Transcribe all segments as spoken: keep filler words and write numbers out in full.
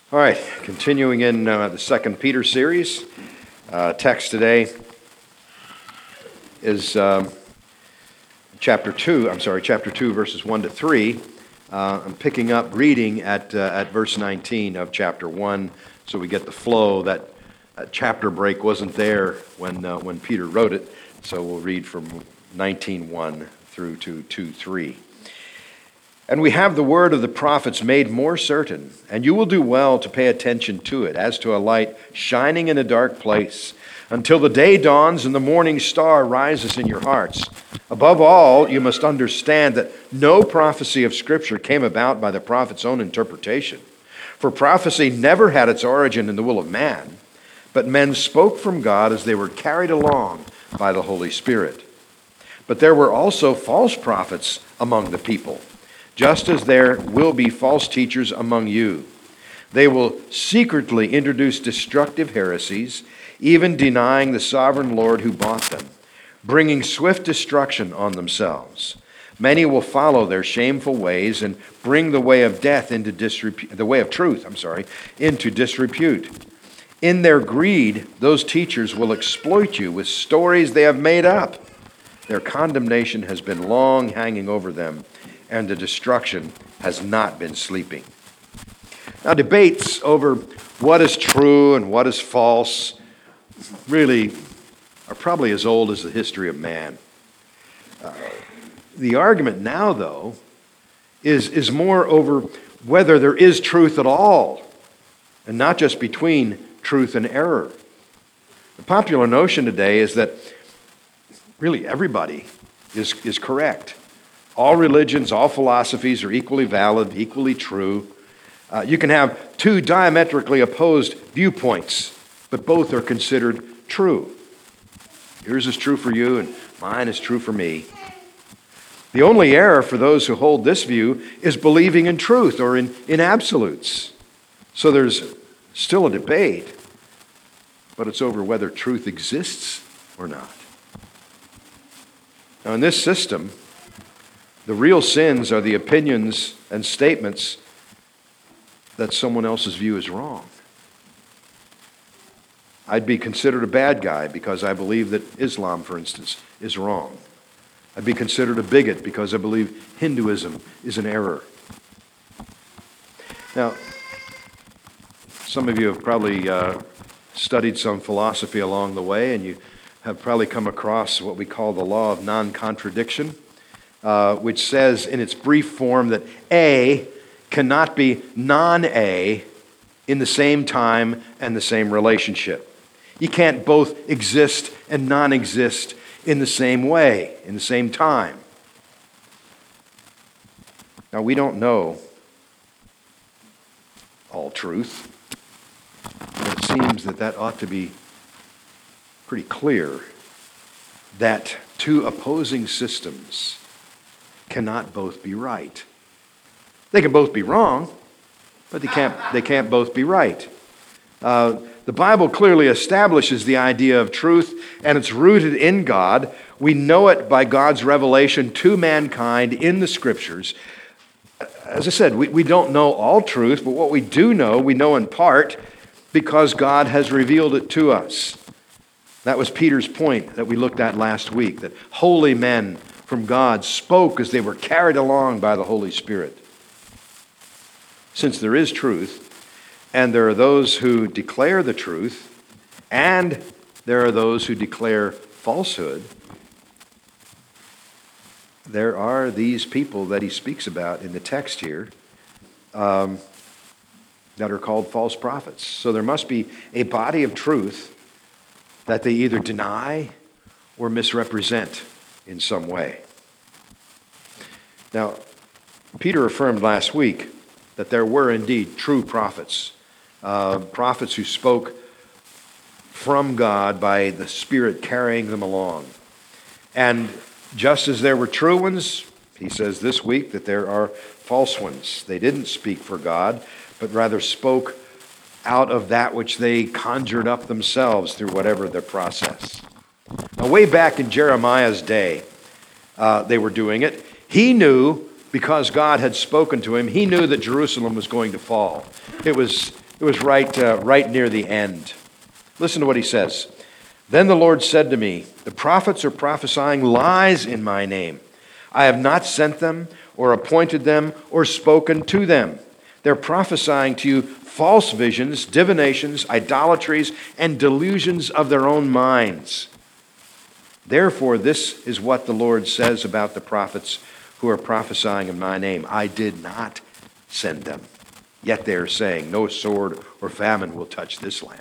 All right, continuing in uh, the Second Peter series. Uh, text today is um, chapter two. I'm sorry, chapter two, verses one to three. Uh, I'm picking up reading at uh, at verse nineteen of chapter one, so we get the flow. That, that chapter break wasn't there when uh, when Peter wrote it, so we'll read from nineteen one through to two three. And we have the word of the prophets made more certain, and you will do well to pay attention to it, as to a light shining in a dark place, until the day dawns and the morning star rises in your hearts. Above all, you must understand that no prophecy of Scripture came about by the prophet's own interpretation. For prophecy never had its origin in the will of man, but men spoke from God as they were carried along by the Holy Spirit. But there were also false prophets among the people, just as there will be false teachers among you. They will secretly introduce destructive heresies, even denying the sovereign Lord who bought them, bringing swift destruction on themselves. Many will follow their shameful ways and bring the way of death into disrepute, the way of truth, I'm sorry, into disrepute. In their greed, those teachers will exploit you with stories they have made up. Their condemnation has been long hanging over them, and the destruction has not been sleeping. Now, debates over what is true and what is false really are probably as old as the history of man. Uh, the argument now, though, is, is more over whether there is truth at all, and not just between truth and error. The popular notion today is that really everybody is, is correct. All religions, all philosophies are equally valid, equally true. Uh, you can have two diametrically opposed viewpoints, but both are considered true. Yours is true for you, and mine is true for me. The only error for those who hold this view is believing in truth or in, in absolutes. So there's still a debate, but it's over whether truth exists or not. Now, in this system, the real sins are the opinions and statements that someone else's view is wrong. I'd be considered a bad guy because I believe that Islam, for instance, is wrong. I'd be considered a bigot because I believe Hinduism is an error. Now, some of you have probably uh, studied some philosophy along the way, and you have probably come across what we call the law of non-contradiction. Uh, which says in its brief form that A cannot be non-A in the same time and the same relationship. You can't both exist and non-exist in the same way, in the same time. Now, we don't know all truth, but it seems that that ought to be pretty clear that two opposing systems cannot both be right. They can both be wrong, but they can't, they can't both be right. Uh, the Bible clearly establishes the idea of truth, and it's rooted in God. We know it by God's revelation to mankind in the Scriptures. As I said, we, we don't know all truth, but what we do know, we know in part because God has revealed it to us. That was Peter's point that we looked at last week, that holy men from God spoke as they were carried along by the Holy Spirit. Since there is truth, and there are those who declare the truth, and there are those who declare falsehood, there are these people that he speaks about in the text here um, that are called false prophets. So there must be a body of truth that they either deny or misrepresent in some way. Now, Peter affirmed last week that there were indeed true prophets, uh, prophets who spoke from God by the Spirit carrying them along. And just as there were true ones, he says this week that there are false ones. They didn't speak for God, but rather spoke out of that which they conjured up themselves through whatever their process. Now, way back in Jeremiah's day, uh, they were doing it. He knew, because God had spoken to him, he knew that Jerusalem was going to fall. It was It was right, uh, right near the end. Listen to what he says. Then the Lord said to me, the prophets are prophesying lies in my name. I have not sent them or appointed them or spoken to them. They're prophesying to you false visions, divinations, idolatries, and delusions of their own minds. Therefore, this is what the Lord says about the prophets who are prophesying in my name. I did not send them. Yet they are saying, no sword or famine will touch this land.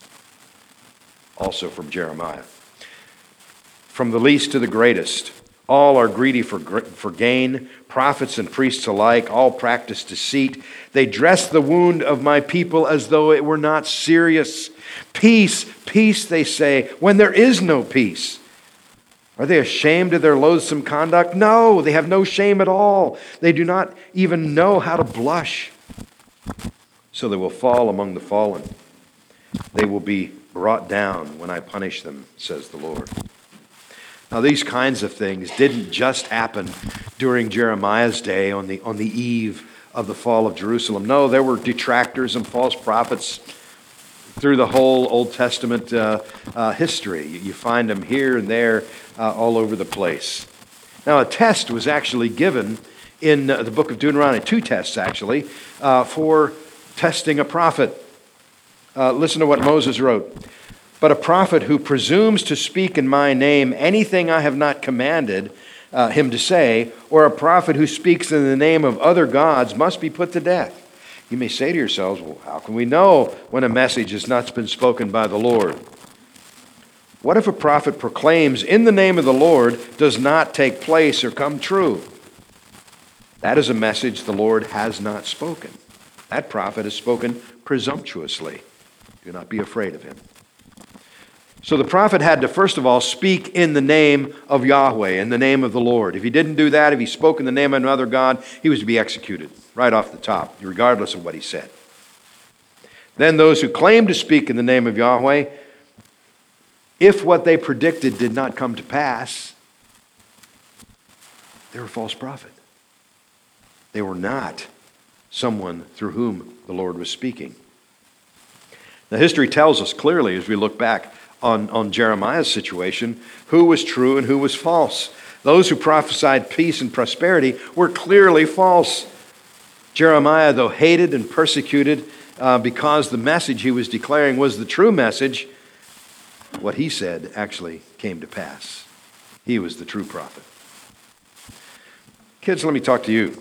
Also from Jeremiah. From the least to the greatest, all are greedy for, for gain, prophets and priests alike, all practice deceit. They dress the wound of my people as though it were not serious. Peace, peace, they say, when there is no peace. Are they ashamed of their loathsome conduct? No, they have no shame at all. They do not even know how to blush. So they will fall among the fallen. They will be brought down when I punish them, says the Lord. Now, these kinds of things didn't just happen during Jeremiah's day on the, on the eve of the fall of Jerusalem. No, there were detractors and false prophets through the whole Old Testament uh, uh, history. You find them here and there uh, all over the place. Now, a test was actually given in uh, the book of Deuteronomy, two tests actually, uh, for testing a prophet. Uh, listen to what Moses wrote. But a prophet who presumes to speak in my name anything I have not commanded uh, him to say, or a prophet who speaks in the name of other gods must be put to death. You may say to yourselves, well, how can we know when a message has not been spoken by the Lord? What if a prophet proclaims in the name of the Lord does not take place or come true? That is a message the Lord has not spoken. That prophet has spoken presumptuously. Do not be afraid of him. So the prophet had to, first of all, speak in the name of Yahweh, in the name of the Lord. If he didn't do that, if he spoke in the name of another God, he was to be executed right off the top, regardless of what he said. Then those who claimed to speak in the name of Yahweh, if what they predicted did not come to pass, they were a false prophet. They were not someone through whom the Lord was speaking. Now, history tells us clearly as we look back on, on Jeremiah's situation who was true and who was false. Those who prophesied peace and prosperity were clearly false. Jeremiah, though hated and persecuted uh, because the message he was declaring was the true message, what he said actually came to pass. He was the true prophet. Kids, let me talk to you.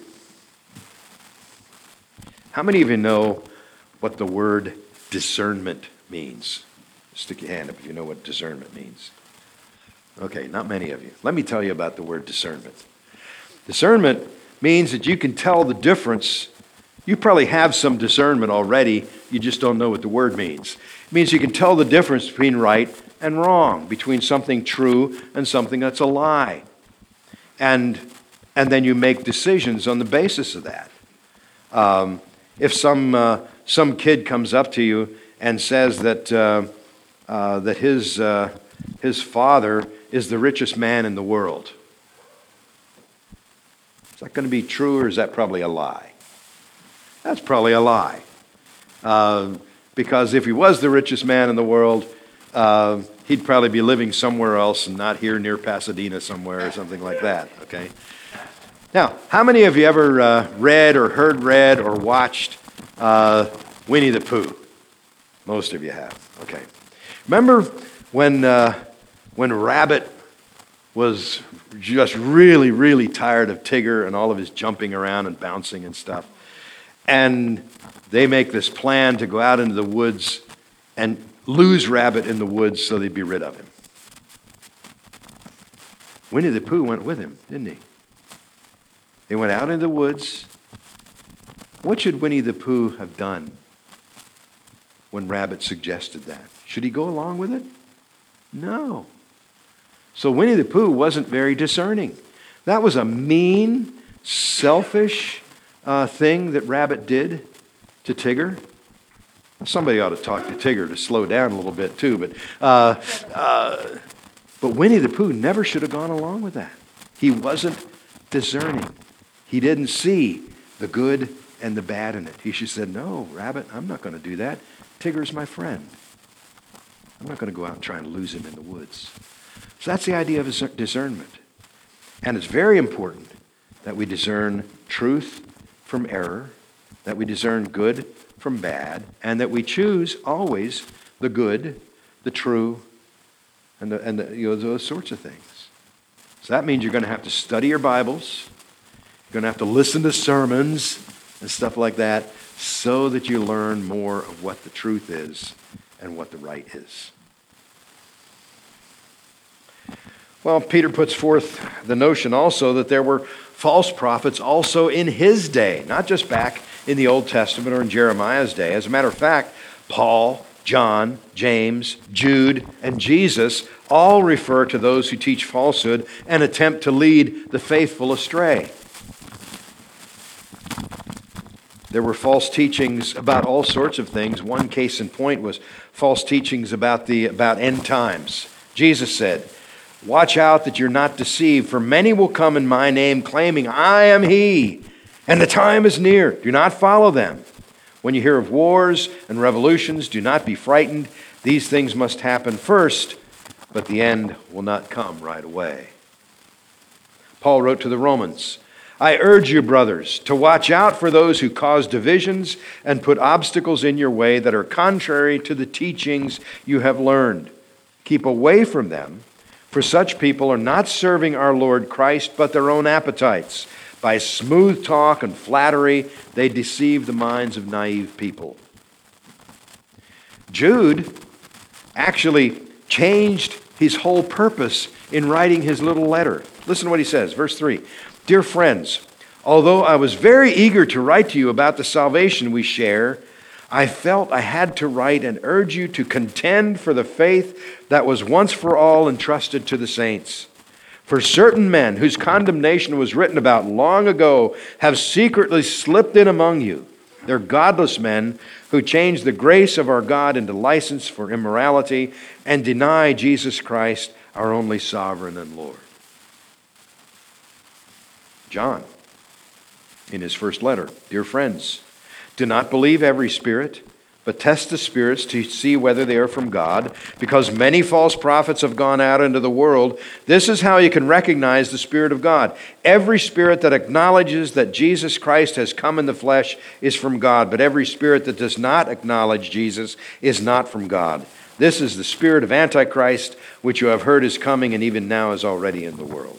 How many of you know what the word discernment means? Stick your hand up if you know what discernment means. Okay, not many of you. Let me tell you about the word discernment. Discernment means that you can tell the difference. You probably have some discernment already, you just don't know what the word means. It means you can tell the difference between right and wrong, between something true and something that's a lie. And, and then you make decisions on the basis of that. Um, if some, uh, some kid comes up to you and says that, uh, uh, that his, uh, his father is the richest man in the world, is that going to be true, or is that probably a lie? That's probably a lie. Uh, because if he was the richest man in the world, uh, he'd probably be living somewhere else and not here near Pasadena somewhere or something like that, okay? Now, how many of you ever uh, read or heard read or watched uh, Winnie the Pooh? Most of you have, okay. Remember when, uh, when Rabbit was just really, really tired of Tigger and all of his jumping around and bouncing and stuff? And they make this plan to go out into the woods and lose Rabbit in the woods so they'd be rid of him. Winnie the Pooh went with him, didn't he? They went out into the woods. What should Winnie the Pooh have done when Rabbit suggested that? Should he go along with it? No. So Winnie the Pooh wasn't very discerning. That was a mean, selfish uh, thing that Rabbit did to Tigger. Somebody ought to talk to Tigger to slow down a little bit too, but uh, uh, but Winnie the Pooh never should have gone along with that. He wasn't discerning. He didn't see the good and the bad in it. He should have said, no, Rabbit, I'm not going to do that. Tigger's my friend. I'm not going to go out and try and lose him in the woods. So that's the idea of discernment. And it's very important that we discern truth from error, that we discern good from bad, and that we choose always the good, the true, and, the, and the, you know, those sorts of things. So that means you're going to have to study your Bibles, you're going to have to listen to sermons and stuff like that, so that you learn more of what the truth is and what the right is. Well, Peter puts forth the notion also that there were false prophets also in his day, not just back in the Old Testament or in Jeremiah's day. As a matter of fact, Paul, John, James, Jude, and Jesus all refer to those who teach falsehood and attempt to lead the faithful astray. There were false teachings about all sorts of things. One case in point was false teachings about the about end times. Jesus said, "Watch out that you're not deceived, for many will come in my name claiming, 'I am he,' and the time is near. Do not follow them. When you hear of wars and revolutions, do not be frightened. These things must happen first, but the end will not come right away." Paul wrote to the Romans, "I urge you, brothers, to watch out for those who cause divisions and put obstacles in your way that are contrary to the teachings you have learned. Keep away from them, for such people are not serving our Lord Christ, but their own appetites. By smooth talk and flattery, they deceive the minds of naive people." Jude actually changed his whole purpose in writing his little letter. Listen to what he says, verse three. "Dear friends, although I was very eager to write to you about the salvation we share, I felt I had to write and urge you to contend for the faith that was once for all entrusted to the saints. For certain men whose condemnation was written about long ago have secretly slipped in among you. They're godless men who change the grace of our God into license for immorality and deny Jesus Christ, our only sovereign and Lord." John, in his first letter, "Dear friends, do not believe every spirit, but test the spirits to see whether they are from God, because many false prophets have gone out into the world. This is how you can recognize the Spirit of God. Every spirit that acknowledges that Jesus Christ has come in the flesh is from God, but every spirit that does not acknowledge Jesus is not from God. This is the spirit of Antichrist, which you have heard is coming and even now is already in the world."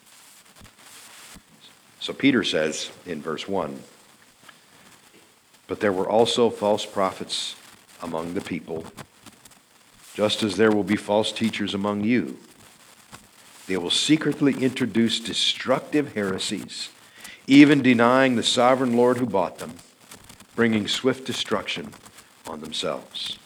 So Peter says in verse one, "But there were also false prophets among the people, just as there will be false teachers among you. They will secretly introduce destructive heresies, even denying the sovereign Lord who bought them, bringing swift destruction on themselves."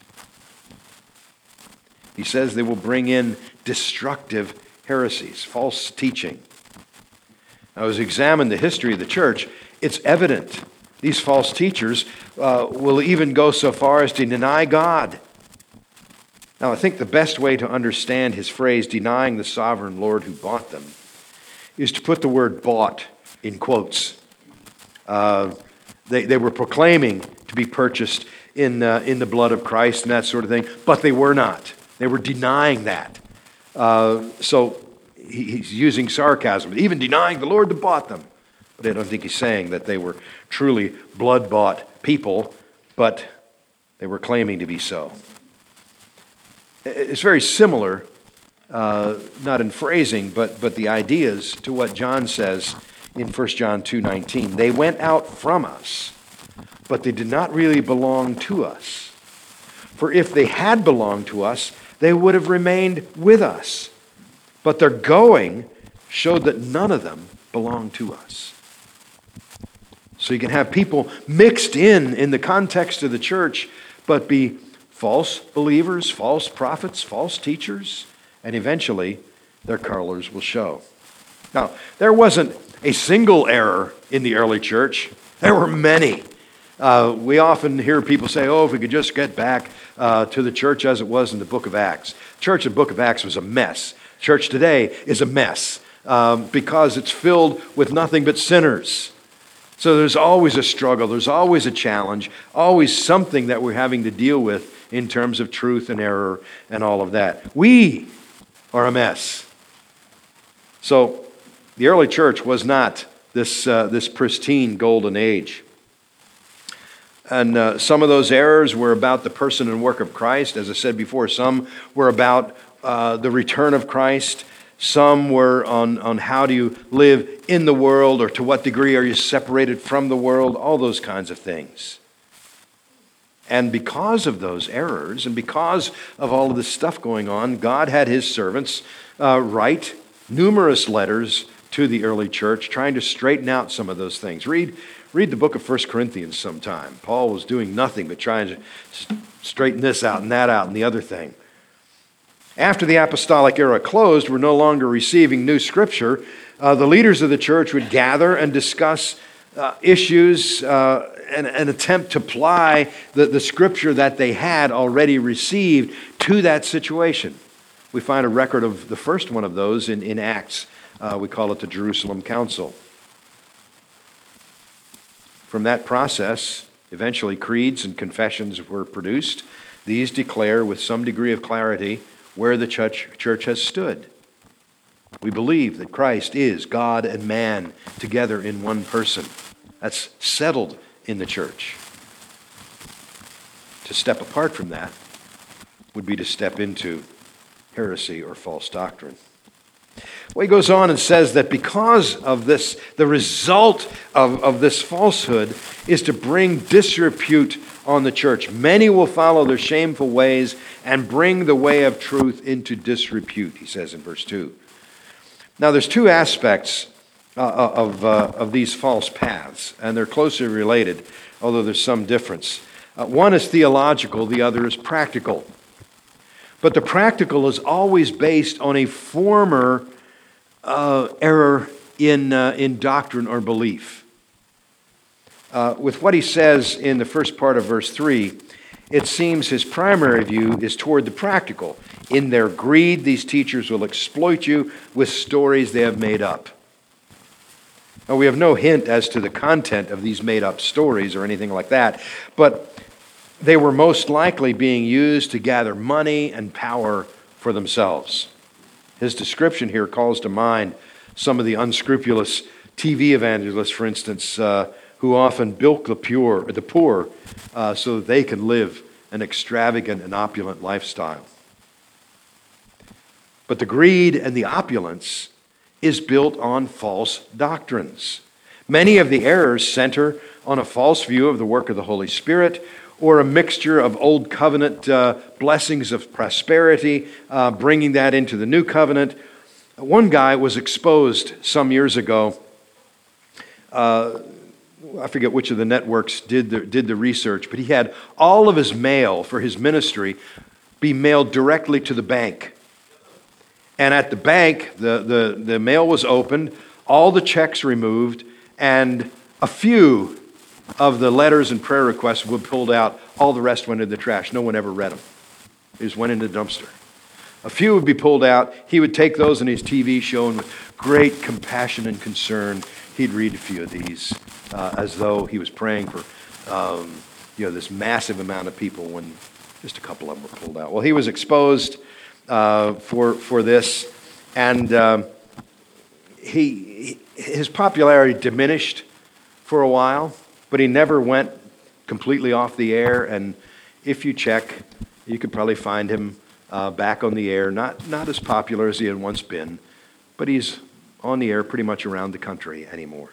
He says they will bring in destructive heresies, false teaching. Now, as we examine the history of the church, it's evident these false teachers uh, will even go so far as to deny God. Now, I think the best way to understand his phrase, denying the sovereign Lord who bought them, is to put the word bought in quotes. Uh, they, they were proclaiming to be purchased in, uh, in the blood of Christ and that sort of thing, but they were not. They were denying that. Uh, so he, he's using sarcasm, even denying the Lord that bought them. But I don't think he's saying that they were truly blood-bought people, but they were claiming to be so. It's very similar, uh, not in phrasing, but, but the ideas to what John says in First John two nineteen. They went out from us, but they did not really belong to us. For if they had belonged to us, they would have remained with us. But their going showed that none of them belonged to us. So you can have people mixed in in the context of the church, but be false believers, false prophets, false teachers, and eventually their colors will show. Now, there wasn't a single error in the early church. There were many. Uh, we often hear people say, oh, if we could just get back uh, to the church as it was in the book of Acts. Church in the book of Acts was a mess. Church today is a mess um, because it's filled with nothing but sinners. So there's always a struggle, there's always a challenge, always something that we're having to deal with in terms of truth and error and all of that. We are a mess. So the early church was not this, uh, this pristine golden age. And uh, some of those errors were about the person and work of Christ. As I said before, some were about uh, the return of Christ. Some were on, on how do you live in the world, or to what degree are you separated from the world, all those kinds of things. And because of those errors, and because of all of this stuff going on, God had his servants uh, write numerous letters to the early church, trying to straighten out some of those things. Read, read the book of First Corinthians sometime. Paul was doing nothing but trying to straighten this out and that out and the other thing. After the apostolic era closed, we're no longer receiving new scripture. Uh, the leaders of the church would gather and discuss uh, issues uh, and, and attempt to apply the, the scripture that they had already received to that situation. We find a record of the first one of those in, in Acts. Uh, we call it the Jerusalem Council. From that process, eventually creeds and confessions were produced. These declare with some degree of clarity where the church, church has stood. We believe that Christ is God and man together in one person. That's settled in the church. To step apart from that would be to step into heresy or false doctrine. Well, he goes on and says that because of this, the result of, of this falsehood is to bring disrepute on the church. Many will follow their shameful ways and bring the way of truth into disrepute, he says in verse two. Now, there's two aspects uh, of, uh, of these false paths, and they're closely related, although there's some difference. Uh, one is theological, the other is practical. But the practical is always based on a former uh, error in, uh, in doctrine or belief. Uh, with what he says in the first part of verse three, it seems his primary view is toward the practical. In their greed, these teachers will exploit you with stories they have made up. Now, we have no hint as to the content of these made-up stories or anything like that, but they were most likely being used to gather money and power for themselves. His description here calls to mind some of the unscrupulous T V evangelists, for instance, uh, who often bilk the poor, the poor uh, so that they can live an extravagant and opulent lifestyle. But the greed and the opulence is built on false doctrines. Many of the errors center on a false view of the work of the Holy Spirit, or a mixture of old covenant uh, blessings of prosperity, uh, bringing that into the new covenant. One guy was exposed some years ago. Uh, I forget which of the networks did the, did the research, but he had all of his mail for his ministry be mailed directly to the bank. And at the bank, the, the, the mail was opened, all the checks removed, and a few of the letters and prayer requests were pulled out. All the rest went in the trash. No one ever read them. They just went in the dumpster. A few would be pulled out. He would take those in his T V show, and with great compassion and concern, he'd read a few of these uh, as though he was praying for um, you know, this massive amount of people when just a couple of them were pulled out. Well, he was exposed uh, for, for this, and um, he, his popularity diminished for a while, but he never went completely off the air, and if you check, you could probably find him uh, back on the air, not, not as popular as he had once been, but he's on the air pretty much around the country anymore,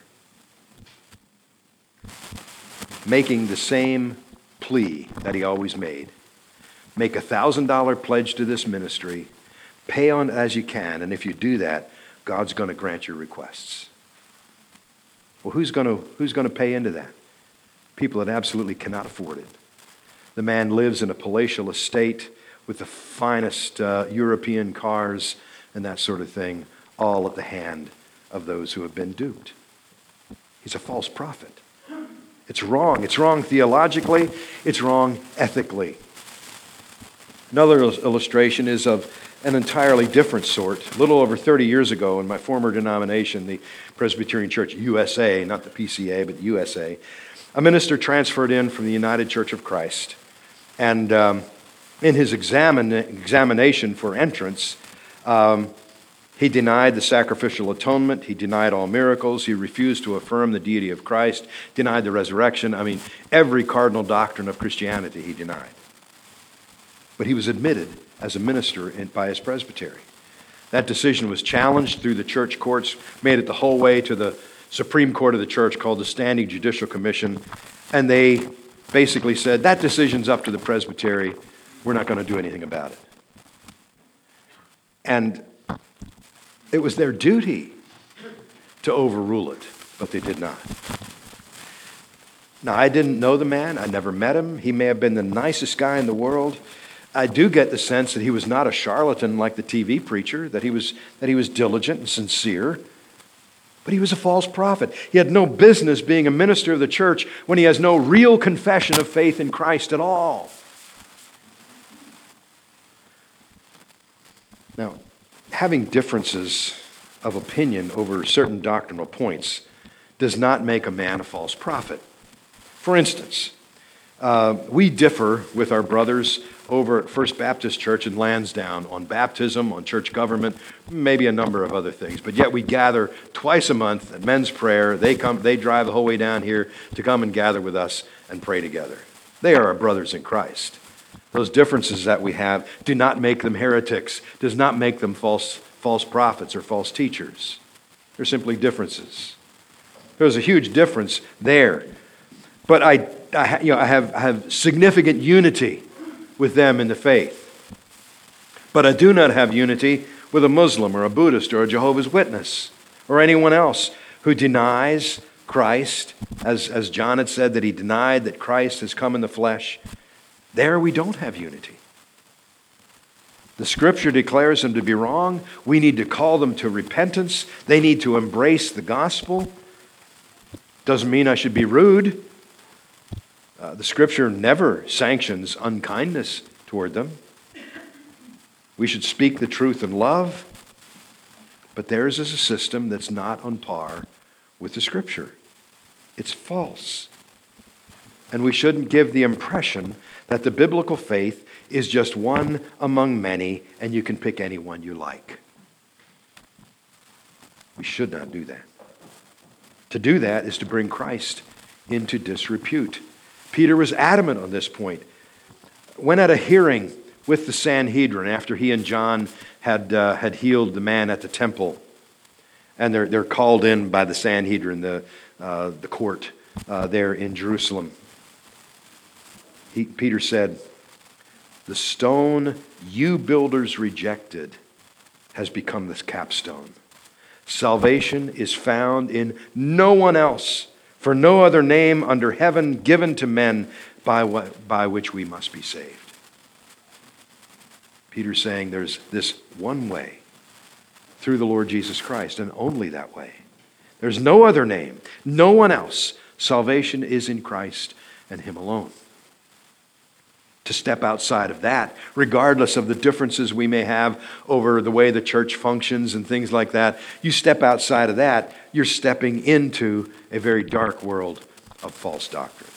making the same plea that he always made. Make a one thousand dollars pledge to this ministry, pay on as you can, and if you do that, God's going to grant your requests. Well, who's going to, who's going to pay into that? People that absolutely cannot afford it. The man lives in a palatial estate with the finest uh, European cars and that sort of thing, all at the hand of those who have been duped. He's a false prophet. It's wrong. It's wrong theologically. It's wrong ethically. Another il- illustration is of an entirely different sort. A little over thirty years ago, in my former denomination, the Presbyterian Church U S A, not the P C A, but U S A, a minister transferred in from the United Church of Christ. And um, in his examine, examination for entrance, um, he denied the sacrificial atonement. He denied all miracles. He refused to affirm the deity of Christ, denied the resurrection. I mean, every cardinal doctrine of Christianity he denied. But he was admitted as a minister in, by his presbytery. That decision was challenged through the church courts, made it the whole way to the Supreme Court of the church, called the Standing Judicial Commission, and they basically said, that decision's up to the presbytery. We're not going to do anything about it. And it was their duty to overrule it, but they did not. Now, I didn't know the man. I never met him. He may have been the nicest guy in the world. I do get the sense that he was not a charlatan like the T V preacher, that he was, that he was diligent and sincere. But he was a false prophet. He had no business being a minister of the church when he has no real confession of faith in Christ at all. Now, having differences of opinion over certain doctrinal points does not make a man a false prophet. For instance, uh, we differ with our brothers over at First Baptist Church in Lansdowne on baptism, on church government, maybe a number of other things. But yet we gather twice a month at men's prayer. They come, they drive the whole way down here to come and gather with us and pray together. They are our brothers in Christ. Those differences that we have do not make them heretics, does not make them false, false prophets or false teachers. They're simply differences. There's a huge difference there. But I, I, you know, I have, I have significant unity with them in the faith. But I do not have unity with a Muslim or a Buddhist or a Jehovah's Witness or anyone else who denies Christ, as, as John had said that he denied that Christ has come in the flesh. There we don't have unity. The Scripture declares them to be wrong. We need to call them to repentance. They need to embrace the gospel. Doesn't mean I should be rude. Uh, the Scripture never sanctions unkindness toward them. We should speak the truth in love, but theirs is a system that's not on par with the Scripture. It's false. And we shouldn't give the impression that the biblical faith is just one among many and you can pick any one you like. We should not do that. To do that is to bring Christ into disrepute. Peter was adamant on this point. When at a hearing with the Sanhedrin after he and John had uh, had healed the man at the temple, and they're they're called in by the Sanhedrin, the uh, the court uh, there in Jerusalem. He, Peter said, "The stone you builders rejected has become this capstone. Salvation is found in no one else. For no other name under heaven given to men by, what, by which we must be saved." Peter's saying there's this one way through the Lord Jesus Christ, and only that way. There's no other name, no one else. Salvation is in Christ and Him alone. To step outside of that, regardless of the differences we may have over the way the church functions and things like that, you step outside of that, you're stepping into a very dark world of false doctrine.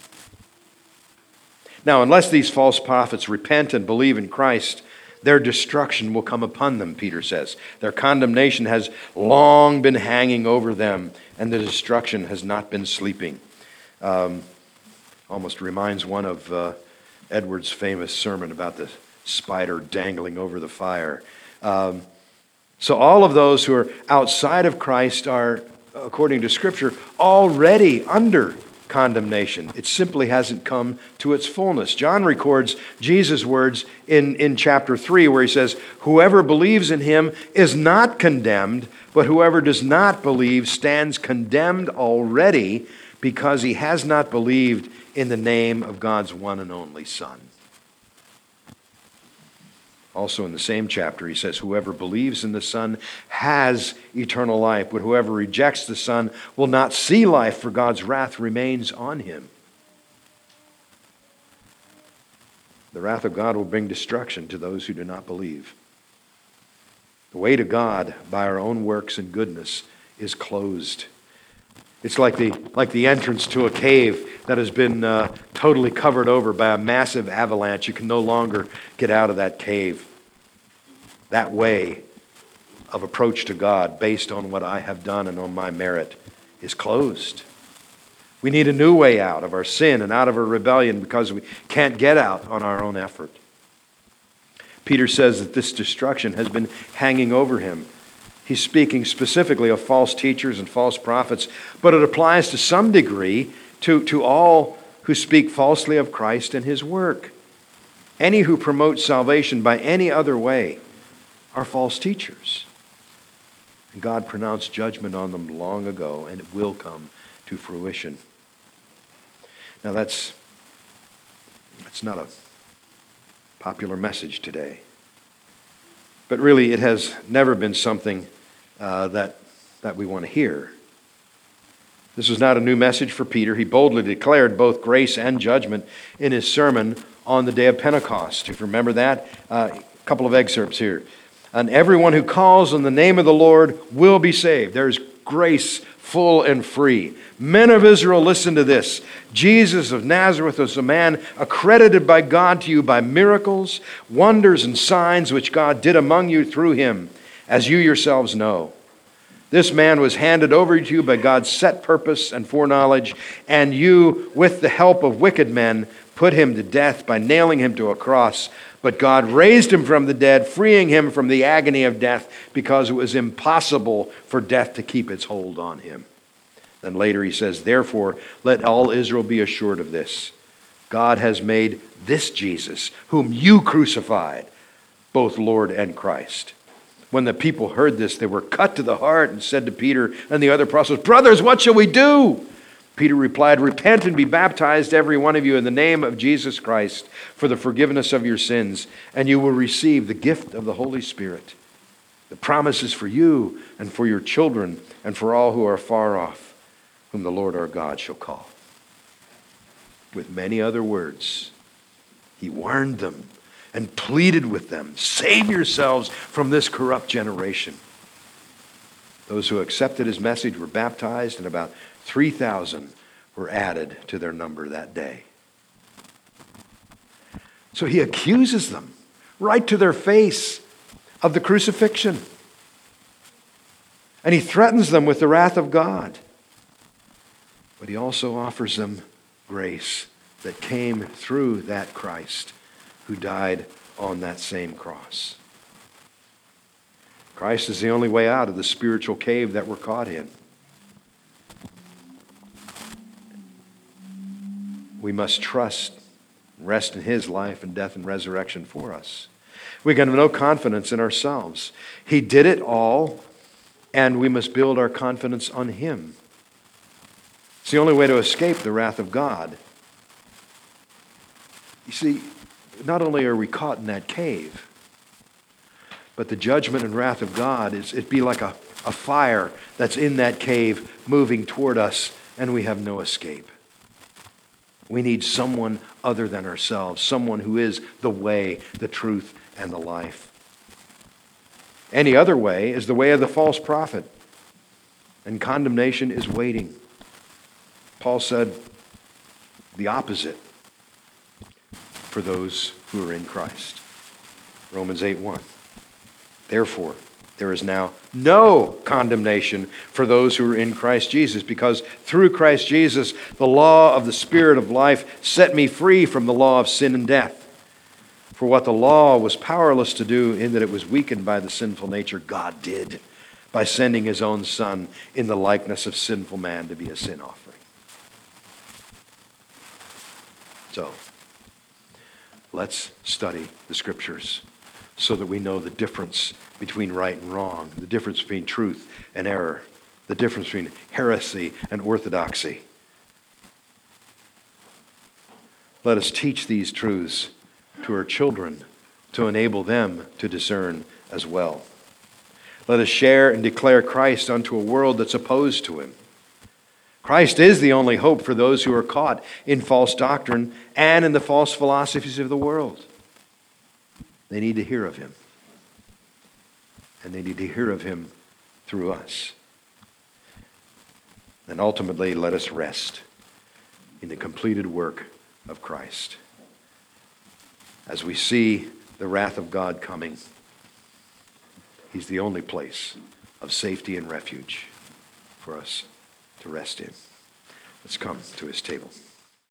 Now, unless these false prophets repent and believe in Christ, their destruction will come upon them, Peter says. Their condemnation has long been hanging over them, and the destruction has not been sleeping. Um, almost reminds one of Uh, Edwards' famous sermon about the spider dangling over the fire. Um, so all of those who are outside of Christ are, according to Scripture, already under condemnation. It simply hasn't come to its fullness. John records Jesus' words in, in chapter three where he says, "Whoever believes in Him is not condemned, but whoever does not believe stands condemned already because he has not believed in the name of God's one and only Son." Also in the same chapter, he says, "Whoever believes in the Son has eternal life, but whoever rejects the Son will not see life, for God's wrath remains on him." The wrath of God will bring destruction to those who do not believe. The way to God by our own works and goodness is closed. It's like the, like the entrance to a cave that has been uh, totally covered over by a massive avalanche. You can no longer get out of that cave. That way of approach to God based on what I have done and on my merit is closed. We need a new way out of our sin and out of our rebellion because we can't get out on our own effort. Peter says that this destruction has been hanging over him. He's speaking specifically of false teachers and false prophets, but it applies to some degree to, to all who speak falsely of Christ and his work. Any who promote salvation by any other way are false teachers. And God pronounced judgment on them long ago, and it will come to fruition. Now that's, that's not a popular message today. But really, it has never been something uh, that, that we want to hear. This was not a new message for Peter. He boldly declared both grace and judgment in his sermon on the day of Pentecost. If you remember that, uh, a couple of excerpts here. And everyone who calls on the name of the Lord will be saved. There's grace full and free. Men of Israel, listen to this. Jesus of Nazareth was a man accredited by God to you by miracles, wonders, and signs which God did among you through him, as you yourselves know. This man was handed over to you by God's set purpose and foreknowledge, and you, with the help of wicked men, put him to death by nailing him to a cross. But God raised him from the dead, freeing him from the agony of death, because it was impossible for death to keep its hold on him. Then later he says, therefore, let all Israel be assured of this. God has made this Jesus, whom you crucified, both Lord and Christ. When the people heard this, they were cut to the heart and said to Peter and the other apostles, brothers, what shall we do? Peter replied, repent and be baptized, every one of you, in the name of Jesus Christ for the forgiveness of your sins, and you will receive the gift of the Holy Spirit. The promise is for you and for your children and for all who are far off, whom the Lord our God shall call. With many other words, he warned them and pleaded with them, save yourselves from this corrupt generation. Those who accepted his message were baptized, and about three thousand were added to their number that day. So he accuses them right to their face of the crucifixion. And he threatens them with the wrath of God. But he also offers them grace that came through that Christ who died on that same cross. Christ is the only way out of the spiritual cave that we're caught in. We must trust, rest in his life and death and resurrection for us. We can have no confidence in ourselves. He did it all, and we must build our confidence on him. It's the only way to escape the wrath of God. You see, not only are we caught in that cave, but the judgment and wrath of God, is it'd be like a, a fire that's in that cave moving toward us, and we have no escape. We need someone other than ourselves, someone who is the way, the truth, and the life. Any other way is the way of the false prophet, and condemnation is waiting. Paul said the opposite for those who are in Christ. Romans eight one. Therefore, there is now no condemnation for those who are in Christ Jesus, because through Christ Jesus, the law of the Spirit of life set me free from the law of sin and death. For what the law was powerless to do, in that it was weakened by the sinful nature, God did by sending his own Son in the likeness of sinful man to be a sin offering. So, let's study the Scriptures so that we know the difference between right and wrong, the difference between truth and error, the difference between heresy and orthodoxy. Let us teach these truths to our children to enable them to discern as well. Let us share and declare Christ unto a world that's opposed to him. Christ is the only hope for those who are caught in false doctrine and in the false philosophies of the world. They need to hear of him. And they need to hear of him through us. And ultimately, let us rest in the completed work of Christ. As we see the wrath of God coming, he's the only place of safety and refuge for us to rest in. Let's come to his table.